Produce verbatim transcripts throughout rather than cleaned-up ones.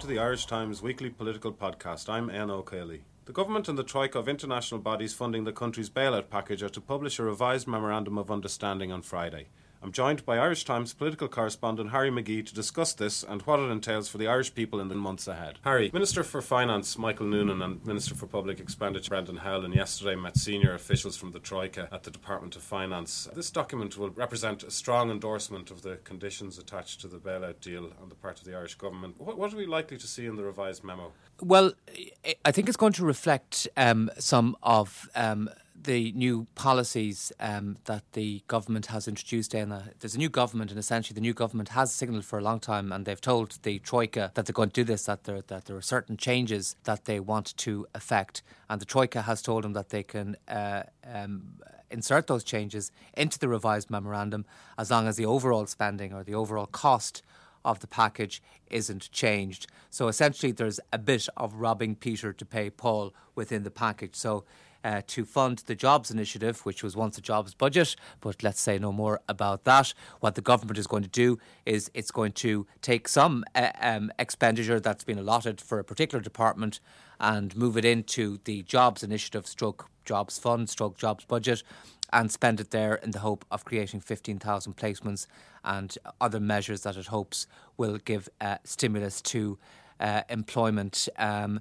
to the Irish Times weekly political podcast. I'm Anne O'Cayley. The government and the troika of international bodies funding the country's bailout package are to publish a revised Memorandum of Understanding on Friday. I'm joined by Irish Times political correspondent Harry McGee to discuss this and what it entails for the Irish people in the months ahead. Harry, Minister for Finance Michael Noonan and Minister for Public Expenditure Brendan Howlin yesterday met senior officials from the Troika at the Department of Finance. This document will represent a strong endorsement of the conditions attached to the bailout deal on the part of the Irish government. What, what are we likely to see in the revised memo? Well, I think it's going to reflect um, some of Um, the new policies um, that the government has introduced in. Uh, there's a new government, and essentially the new government has signalled for a long time, and they've told the Troika that they're going to do this, that there, that there are certain changes that they want to effect. And the Troika has told them that they can uh, um, insert those changes into the revised memorandum as long as the overall spending or the overall cost of the package isn't changed. So essentially there's a bit of robbing Peter to pay Paul within the package. So Uh, to fund the jobs initiative, which was once a jobs budget, but let's say no more about that. What the government is going to do is it's going to take some uh, um, expenditure that's been allotted for a particular department and move it into the jobs initiative stroke jobs fund stroke jobs budget and spend it there in the hope of creating fifteen thousand placements and other measures that it hopes will give uh, stimulus to Uh, employment. Um,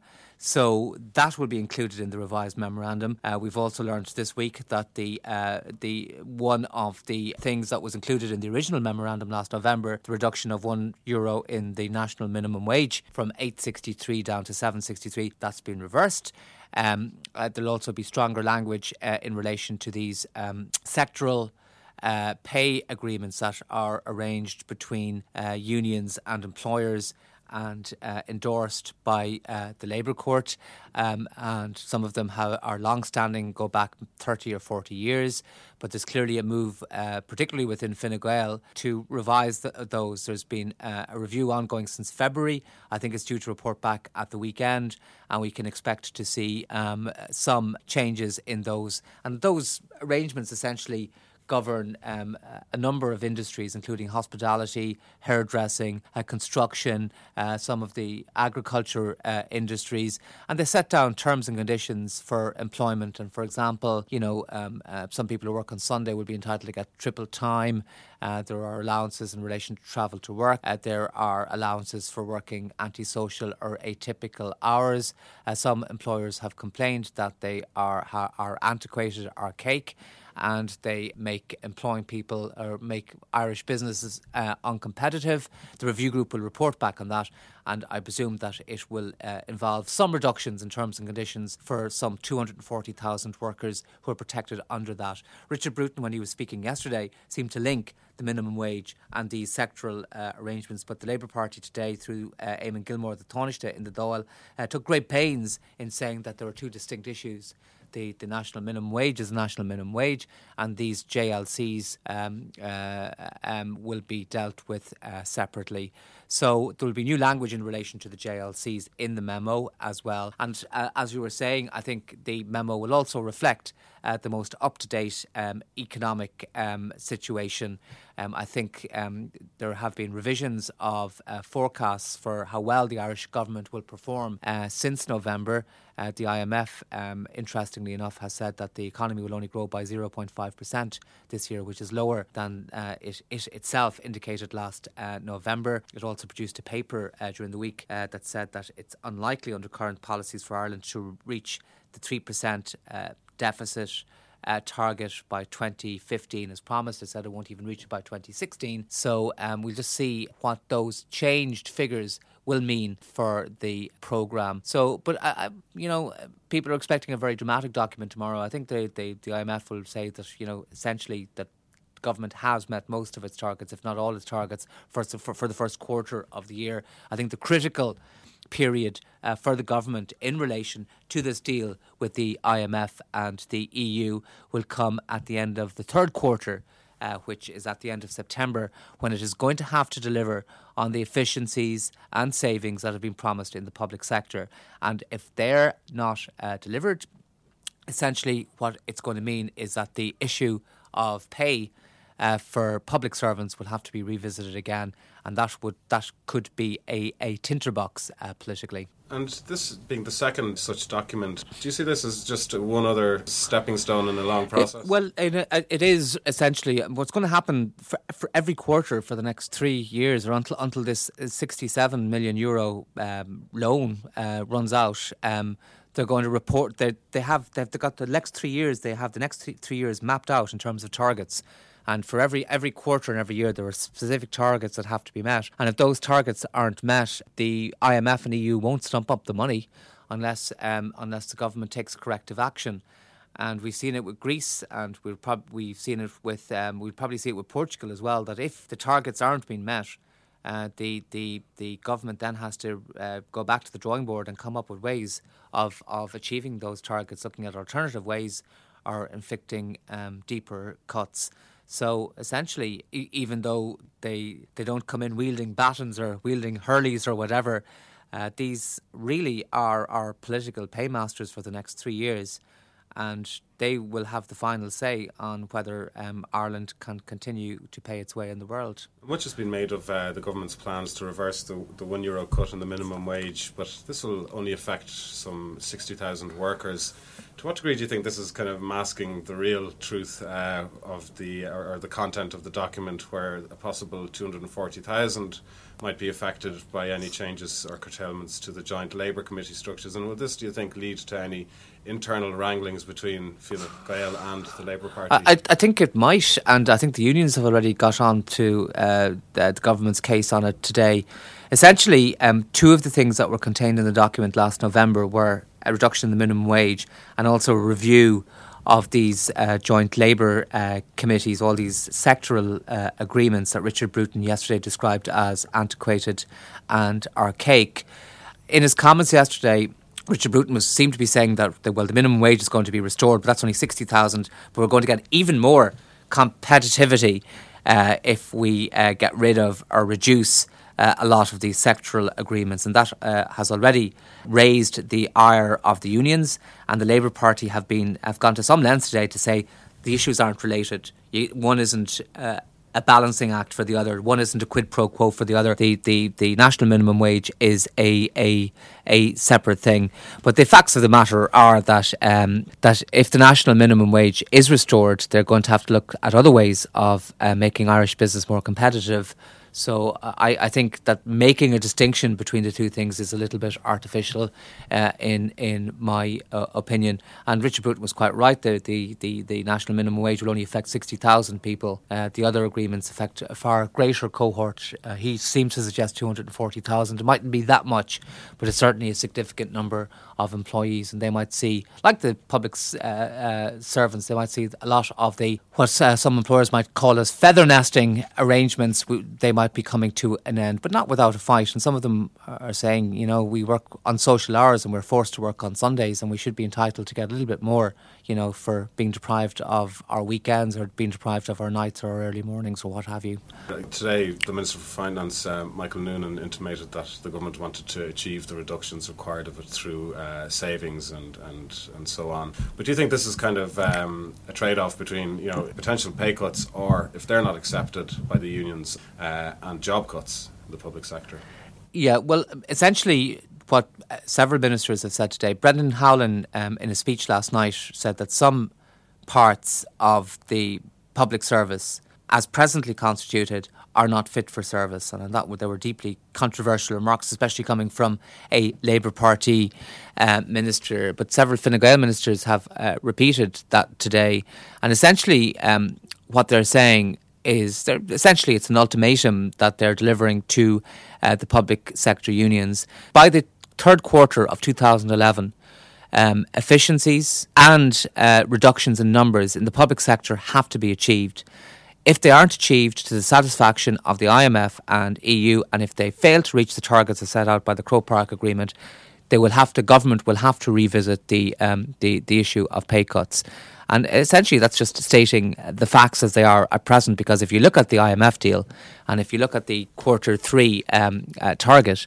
so that will be included in the revised memorandum. Uh, we've also learned this week that the uh, the one of the things that was included in the original memorandum last November, the reduction of one euro in the national minimum wage from eight sixty-three down to seven sixty-three, that's been reversed. Um, uh, there'll also be stronger language uh, in relation to these um, sectoral uh, pay agreements that are arranged between uh, unions and employers and uh, endorsed by uh, the Labour Court, um, and some of them have, are long-standing, go back thirty or forty years, but there's clearly a move, uh, particularly within Fine Gael, to revise the, those. There's been uh, a review ongoing since February. I think it's due to report back at the weekend, and we can expect to see um, some changes in those. And those arrangements essentially govern um, a number of industries, including hospitality, hairdressing, uh, construction, uh, some of the agriculture uh, industries, and they set down terms and conditions for employment. And for example, you know, um, uh, some people who work on Sunday will be entitled to get triple time. Uh, there are allowances in relation to travel to work. Uh, there are allowances for working antisocial or atypical hours. Uh, some employers have complained that they are are antiquated, archaic, and they make employing people or make Irish businesses uh, uncompetitive. The review group will report back on that, and I presume that it will uh, involve some reductions in terms and conditions for some two hundred forty thousand workers who are protected under that. Richard Bruton, when he was speaking yesterday, seemed to link the minimum wage and these sectoral uh, arrangements, but the Labour Party today, through uh, Eamon Gilmore, the Taoiseach in the Dáil, uh, took great pains in saying that there are two distinct issues. The, the national minimum wage is the national minimum wage, and these J L Cs um, uh, um, will be dealt with uh, separately. So there will be new language in relation to the J L Cs in the memo as well. And uh, as you were saying, I think the memo will also reflect uh, the most up-to-date um, economic um, situation. Um, I think um, there have been revisions of uh, forecasts for how well the Irish government will perform uh, since November. Uh, the I M F, um, interestingly enough, has said that the economy will only grow by zero point five percent this year, which is lower than uh, it, it itself indicated last uh, November. It also produced a paper uh, during the week uh, that said that it's unlikely under current policies for Ireland to reach the three percent uh, deficit Uh, target by twenty fifteen as promised. It said it won't even reach it by twenty sixteen. So um, we'll just see what those changed figures will mean for the programme. So, but, I, I, you know, people are expecting a very dramatic document tomorrow. I think they, they, the I M F will say that, you know, essentially that government has met most of its targets, if not all its targets, for, for, for the first quarter of the year. I think the critical period uh, for the government in relation to this deal with the I M F and the E U will come at the end of the third quarter, uh, which is at the end of September, when it is going to have to deliver on the efficiencies and savings that have been promised in the public sector. And if they're not uh, delivered, essentially what it's going to mean is that the issue of pay uh, for public servants will have to be revisited again, and that would that could be a, a tinderbox uh, politically. And this being the second such document, do you see this as just one other stepping stone in a long process? It, well, it, it is essentially what's going to happen for, for every quarter for the next three years, or until until this sixty-seven million euro um, loan uh, runs out. Um, they're going to report that they have they've got the next three years. They have the next three, three years mapped out in terms of targets. And for every every quarter and every year, there are specific targets that have to be met. And if those targets aren't met, the I M F and E U won't stump up the money unless um, unless the government takes corrective action. And we've seen it with Greece, and we'll prob- we've seen it with um, we'll probably see it with Portugal as well. That if the targets aren't being met, uh, the the the government then has to uh, go back to the drawing board and come up with ways of of achieving those targets, looking at alternative ways or inflicting um, deeper cuts. So essentially, e- even though they they don't come in wielding batons or wielding hurleys or whatever, uh, these really are our political paymasters for the next three years, and they will have the final say on whether um, Ireland can continue to pay its way in the world. Much has been made of uh, the government's plans to reverse the, the one euro cut in the minimum wage, but this will only affect some sixty thousand workers. To what degree do you think this is kind of masking the real truth uh, of the or, or the content of the document, where a possible two hundred forty thousand might be affected by any changes or curtailments to the joint Labour Committee structures? And would this, do you think, lead to any internal wranglings between Fine Gael and the Labour Party? I, I think it might, and I think the unions have already got on to uh, the, the government's case on it today. Essentially, um, two of the things that were contained in the document last November were a reduction in the minimum wage and also a review of these uh, joint labour uh, committees, all these sectoral uh, agreements that Richard Bruton yesterday described as antiquated and archaic. In his comments yesterday, Richard Bruton was seemed to be saying that the, well, the minimum wage is going to be restored, but that's only sixty thousand. But we're going to get even more competitivity uh, if we uh, get rid of or reduce uh, a lot of these sectoral agreements, and that uh, has already raised the ire of the unions. And the Labour Party have been have gone to some lengths today to say the issues aren't related. You, one isn't Uh, a balancing act for the other. One isn't a quid pro quo for the other. The the, the national minimum wage is a a a separate thing. But the facts of the matter are that um, that if the national minimum wage is restored, they're going to have to look at other ways of uh, making Irish business more competitive. So I, I think that making a distinction between the two things is a little bit artificial uh, in in my uh, opinion. And Richard Bruton was quite right. The the, the, the national minimum wage will only affect sixty thousand people. Uh, the other agreements affect a far greater cohort. Uh, he seems to suggest two hundred forty thousand. It mightn't be that much, but it's certainly a significant number of employees. And they might see, like the public uh, uh, servants, they might see a lot of the, what uh, some employers might call as feather nesting arrangements. They might might be coming to an end, but not without a fight. And some of them are saying, you know, we work on social hours and we're forced to work on Sundays, and we should be entitled to get a little bit more, you know, for being deprived of our weekends or being deprived of our nights or our early mornings or what have you. Today, the Minister for Finance, uh, Michael Noonan, intimated that the government wanted to achieve the reductions required of it through uh, savings and, and, and so on. But do you think this is kind of um, a trade-off between, you know, potential pay cuts, or if they're not accepted by the unions, uh, and job cuts in the public sector? Yeah, well, essentially what several ministers have said today. Brendan Howlin, um, in a speech last night, said that some parts of the public service, as presently constituted, are not fit for service. And that they were deeply controversial remarks, especially coming from a Labour Party uh, minister. But several Fine Gael ministers have uh, repeated that today. And essentially um, what they're saying is, they're, essentially it's an ultimatum that they're delivering to uh, the public sector unions. By the third quarter of two thousand eleven, um, efficiencies and uh, reductions in numbers in the public sector have to be achieved. If they aren't achieved to the satisfaction of the I M F and E U, and if they fail to reach the targets as set out by the Croke Park Agreement, they will have to, government will have to revisit the um, the, the issue of pay cuts. And essentially that's just stating the facts as they are at present, because if you look at the I M F deal and if you look at the quarter three um, uh, target,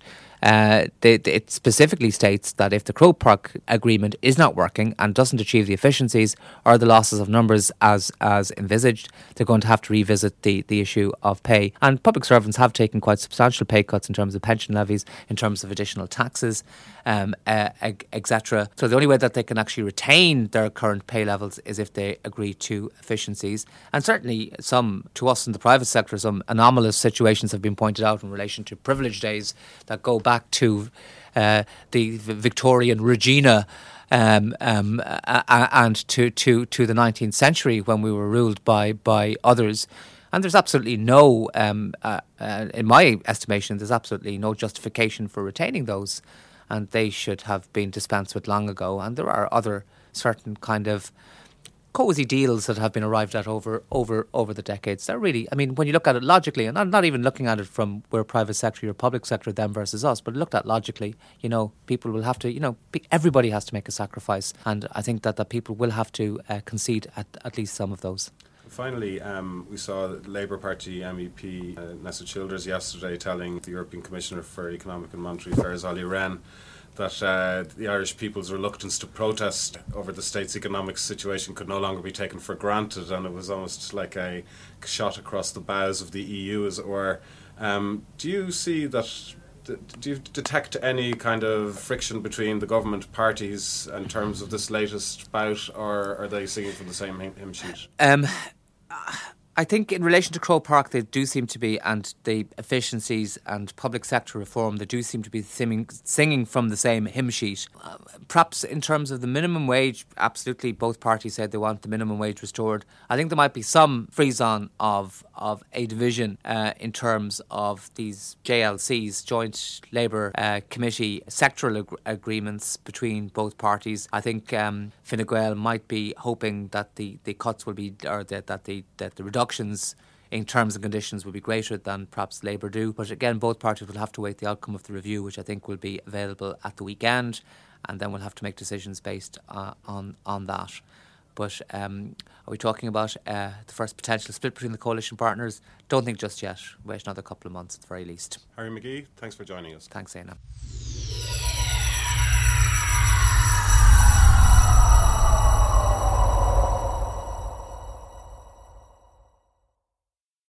uh, they, it specifically states that if the Croke Park agreement is not working and doesn't achieve the efficiencies or the losses of numbers as as envisaged, they're going to have to revisit the, the issue of pay. And public servants have taken quite substantial pay cuts in terms of pension levies, in terms of additional taxes, um, uh, et cetera. So the only way that they can actually retain their current pay levels is if they agree to efficiencies. And certainly some, to us in the private sector, some anomalous situations have been pointed out in relation to privilege days that go back to uh, the Victorian Regina Um, um, uh, and to, to, to the nineteenth century when we were ruled by, by others. And there's absolutely no, um, uh, uh, in my estimation, there's absolutely no justification for retaining those. And they should have been dispensed with long ago. And there are other certain kind of cosy deals that have been arrived at over over over the decades. They're really, I mean, when you look at it logically, and I'm not even looking at it from where private sector or public sector, them versus us, but looked at logically, you know, people will have to, you know, everybody has to make a sacrifice. And I think that, that people will have to uh, concede at, at least some of those. Finally, um, we saw Labour Party M E P uh, Nessa Childers yesterday telling the European Commissioner for Economic and Monetary Affairs, Olli Rehn, that uh, the Irish people's reluctance to protest over the state's economic situation could no longer be taken for granted, and it was almost like a shot across the bows of the E U, as it were. Um, do you see that, do you detect any kind of friction between the government parties in terms of this latest bout, or are they singing from the same hymn sheet? Um, I think in relation to Croke Park, they do seem to be, and the efficiencies and public sector reform, they do seem to be singing, singing from the same hymn sheet. Uh, perhaps in terms of the minimum wage, absolutely both parties said they want the minimum wage restored. I think there might be some freeze-on of, of a division uh, in terms of these J L Cs, Joint Labour uh, Committee sectoral ag- agreements between both parties. I think um, Fine Gael might be hoping that the, the cuts will be, or that, that the that the reduction Reductions in terms and conditions will be greater than perhaps Labour do. But again, both parties will have to wait the outcome of the review, which I think will be available at the weekend, and then we'll have to make decisions based uh, on on that. But um, are we talking about uh, the first potential split between the coalition partners? Don't think just yet. Wait another couple of months at the very least. Harry McGee, thanks for joining us. Thanks, Éanna.